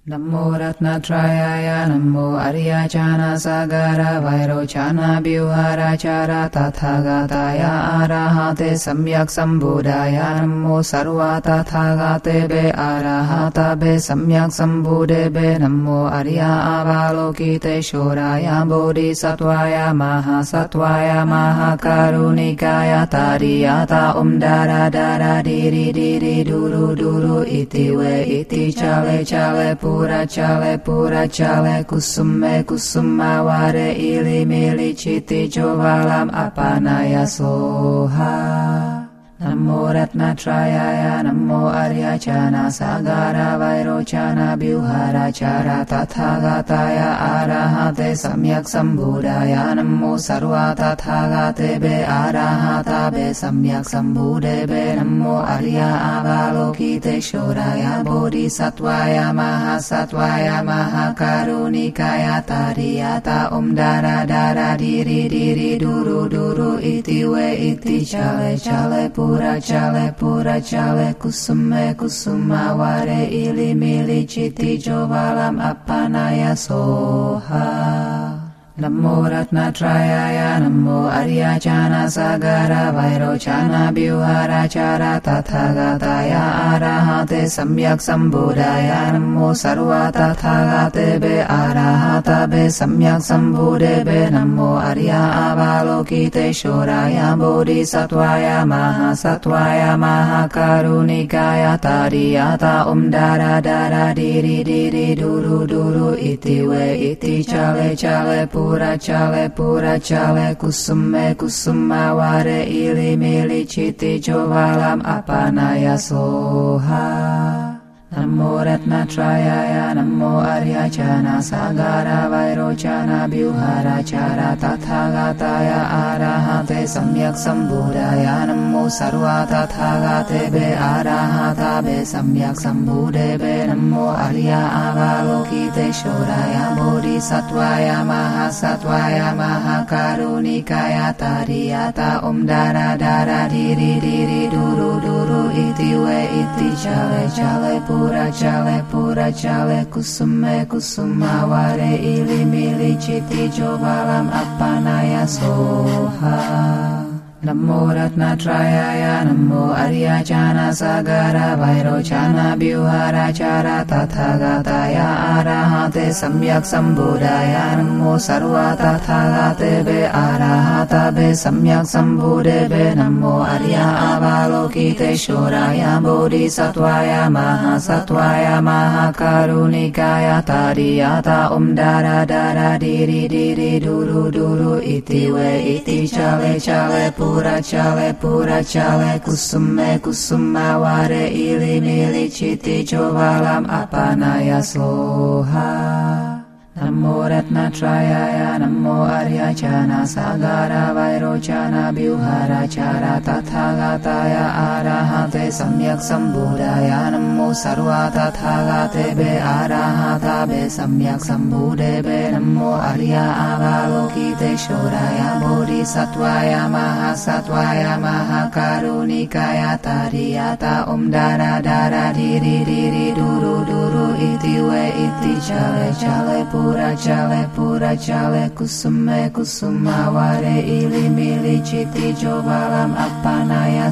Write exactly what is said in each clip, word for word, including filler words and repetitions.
Namo Ratnatrayaya Namo Ariyachana Sagara Vairochana Vyuharachara Tathagataya Arahate Samyak Sambuddhaya Namo Sarva Tathagate Be Arahata Be Samyak Sambuddhe Be Namo Ariya Avalokite Shoraya Bodhisattvaya Mahasatvaya Mahakarunikaya Tariyata Om Dara Dara Diri Diri Duru Duru Iti We Iti Chale Chale Pura chale pura chale kusume kusuma ware ili mili chiti jovalam apanaya soha. Namo Ratnatrayaya Namo Ariyachana Sagara Vairochana Vyuharachara Tathagataya Arahate Samyak Sambuddhaya Namo Sarva Tathagate Be Arahata Be Samyak Sambuddhe Be Namo Ariya Avalokite Shoraya Bodhisattvaya Mahasatvaya Mahakarunikaya Tariyata Om Dara Dara Diri Diri Duru Duru Iti We Iti Chale Chale Pura Pura chale pura chale kusume kusuma ware ili mili chiti jovalam apanaya soha. Namo Ratnatrayaya Namo Ariyachana Sagara Vairochana Vyuharachara Tathagataya Arahate Samyak Sambuddhaya Namo Sarva Tathagate Be Arahata Be Samyak Sambuddhe Be Namo Ariya Avalokite Shoraya Bodhisattvaya Mahasatvaya Mahakarunikaya Tariyata Om Dara Dara Diri Diri Duru Duru Iti We Iti Chale Chale Pura chale pura chale kusume kusuma ware ili mili chiti jovalam apanaya soha. Namo Ratnatrayaya Namo Ariyachana Sagara Vairochana Vyuharachara Tathagataya Arahate Samyak Sambuddhaya Namo Sarva Tathagate Be Arahata Be Samyak Sambuddhe Be Namo Ariya Avalokite Shoraya Bodhisattvaya Mahasatvaya Mahakarunikaya Tariyata Om Dara Dara Diri Diri Duru Duru Iti We Iti Chale Chale Pura chale pura chale kusume kusuma ware ili mili chiti jovalam apanaya soha. Namo Ratnatrayaya Namo Ariyachana Sagara Vairochana Vyuharachara Tathagataya Arahate Samyak Sambuddhaya Namo Sarva Tathagate Be Arahata Be Samyak Sambuddhe Be Namo Ariya Avalokite Shoraya Bodhisattvaya Mahasatvaya Mahakarunikaya Tariyata Om Dara Dara Diri Diri Duru Duru Iti We Iti Chale Chale Pura chale pura chale kusume kusuma ware ili mili chiti jovalam apanaya soha. Namo Ratnatrayaya Namo Ariyachana Sagara Vairochana Vyuharachara Tathagataya Arahate Samyak Sambuddhaya Namo Sarva Tathagate Be Arahata Be Samyak Sambuddhe Be Namo Ariya Avalokite Shoraya Bodhisattvaya Mahasatvaya Mahakarunikaya Tariyata Om Dara Dara Diri Diri Duru Duru Iti We Iti Chale Chale Pura chale pura chale kusume kusuma ware ili mili chiti jovalam apanaya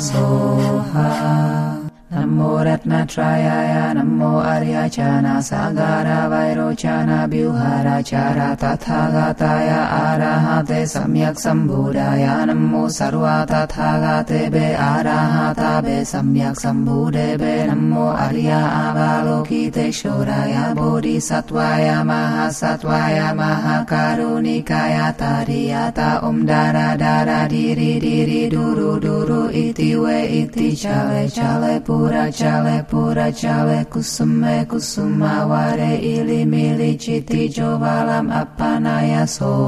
soha. Namo Ratnatrayaya Namo Ariyachana Sagara Vairochana Vyuharachara Tathagataya Arahate Samyak Sambuddhaya Namo Sarva Tathagate Be Arahata Be Samyak Sambuddhe Be Namo Ariya Avalokite Shoraya Bodhisattvaya Mahasatvaya Mahakarunikaya Tariyata Om Dara Dara Diri Diri Duru Duru Iti We Iti Chale Chale Pura chale pura chale kusume kusuma ware ili mili chiti jovalam apanaya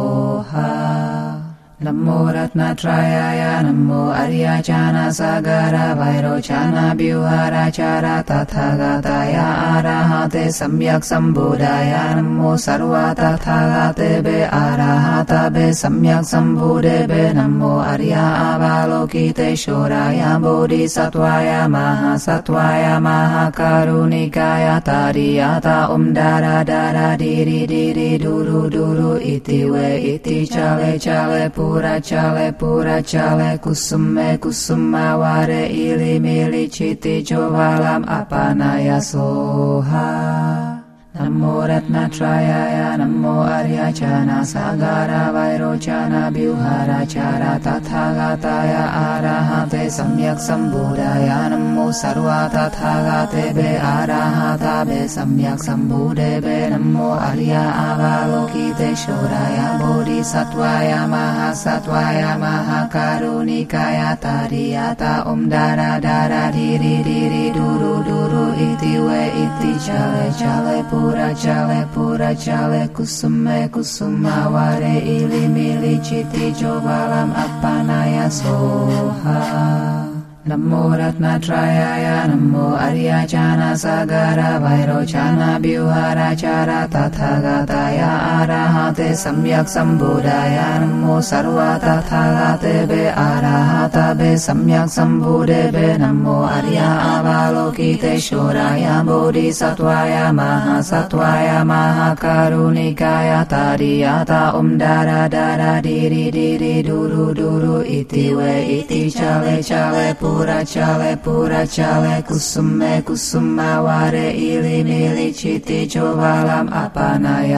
soha. Namo Ratnatrayaya Namo Ariyachana Sagara Vairochana Vyuharachara Tathagataya Arahate arahate samyak sambuddhaya namo sarva tathagate be arahata be samyak sambuddhe be namo arya avalokite shoraya bodhisattvaya mahasattvaya mahakarunikaya tariyata om dara dara diri diri duru duru iti we iti chale chale pura chale pura chale kusume kusuma ware ili mili citi jovalam apanaya soha. Namo Ratnatrayaya Namo Aryachana Sagara Vairochana Vyuharachara Tathagataya Arahate Samyak Sambuddhaya Namo Sarva Tathagate Be Arahata Be Samyak Sambuddhe Be Namo Arya Avalokite Shoraya Bodhisattvaya Mahasattvaya Mahakarunikaya Tariyata Om Dara Dara Diri Diri Duru Duru Iti We Iti Chale Chale Pura chale pura chale kusume kusuma ware ili mili citi jovalam apanaya soha. Namo Ratnatrayaya Namo Aryachana Sagara Vairochana Vyuharachara Tathagataya Arahate Samyak Sambuddhaya Namo Sarva Tathagate Be Arahata Be Samyak Sambuddhe Be Namo Arya Avalokite Shoraya Bodhisattvaya Mahasattvaya Mahakarunikaya Tariyata Om Dara Dara Diri Diri Duru Duru Iti We Iti Chale Chale Pura chale pura chale kusume kusuma ware ili mili citi jovalam apanaya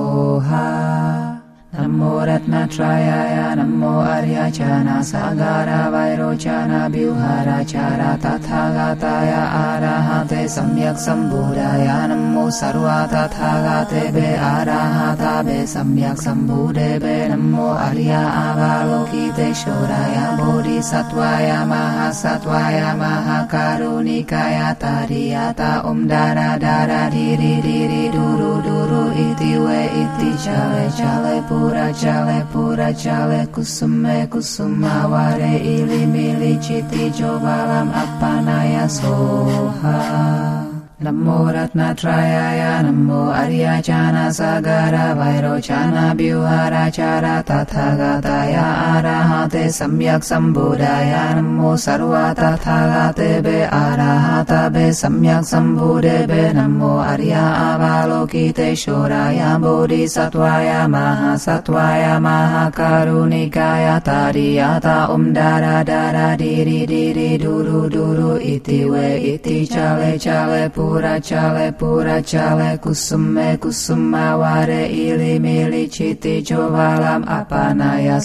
soha. Namo Ratnatrayaya Namo Aryachana Sagara Vairochana Vyuharachara Tathagataya Arahate Samyak Sambuddhaya Namo Sarva Tathagate Be Arahata Be Samyak Sambuddhe Be Namo Arya Avalokite Shoraya Bodhisattvaya Mahasattvaya Mahakarunikaya Tariyata Om Dara Dara Diri Diri Duru Duru Iti We Iti Chale Chale Pura chale pura chale kusume kusuma ware ili mili citi jovalam apanaya soha. Namo Ratnatrayaya Namo Aryachana Sagara Vairochana Vyuharachara Tathagataya Arahate Samyak Sambuddhaya Namo Sarva Tathagate Be Arahata Be Samyak Sambuddhe Be Namo Arya Avalokite Shoraya Bodhisattvaya Mahasattvaya Mahakarunikaya Tariyata Om Dara Dara Diri Diri Duru Duru Iti We Iti Chale Chale Pura chale pura chale kusume kusuma ware ili mili citi jovalam apanaya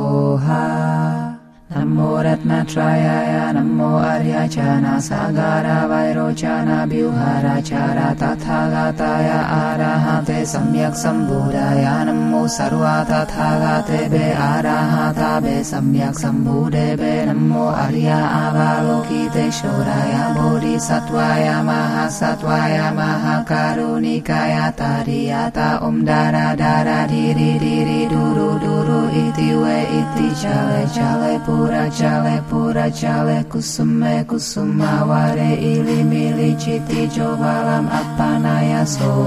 soha. Namo Ratnatrayaya Namo Aryachana Sagara Vairochana Vyuharachara Tathagataya Arahate Samyak Sambuddhaya Namo Sarva Tathagate Be Arahata Be Samyak Sambuddhe Be Namo Arya Avalokite Shoraya Bodhisattvaya Mahasattvaya Mahakarunikaya Tariyata Om Dara Dara Diri Diri Duru Duru Iti We Iti Chale Chale Pura chale pura chale kusume kusuma ware ili mili citi jovalam apanaya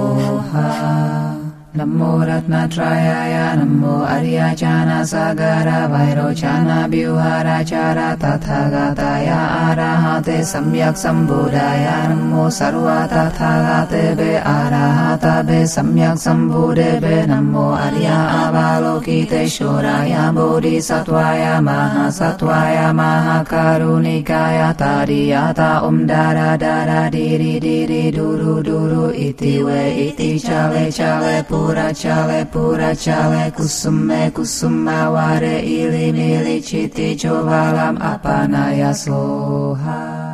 soha. Namo Ratnatrayaya Namo Aryachana Sagara Vairochana Vyuharachara Tathagataya Arahate Samyak Sambuddhaya Namo Sarva Tathagate Be Arahata Be Samyak Sambuddhe Be Namo Arya Avalokite Shoraya Bodhisattvaya Mahasattvaya Mahakarunikaya Tariyata Om Dara Dara Diri Diri Duru Duru Iti We Iti Chale Chale Pura chale pura chale kusume kusuma ware ili mili citi jovalam apanaya soha.